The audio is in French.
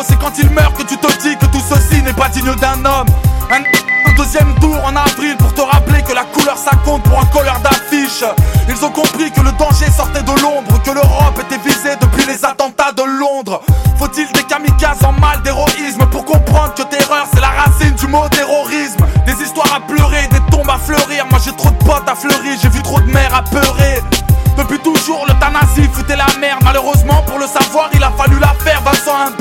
héros, c'est quand il meurt que tu te dis que tout ceci n'est pas digne d'un homme. Un deuxième tour en avril pour te rappeler que la couleur ça compte pour un colleur d'affiche. Ils ont compris que le danger sortait de l'ombre, que l'Europe était visée depuis les attentats de Londres. Faut-il des kamikazes en mal d'héroïsme pour comprendre que terreur c'est la racine du mot terrorisme? Des histoires à pleurer, des tombes à fleurir. Moi j'ai trop de potes à fleurir, j'ai vu trop de mères apeurées. Depuis toujours l'euthanasie foutait la merde. Malheureusement pour le savoir il a fallu la faire. Vincent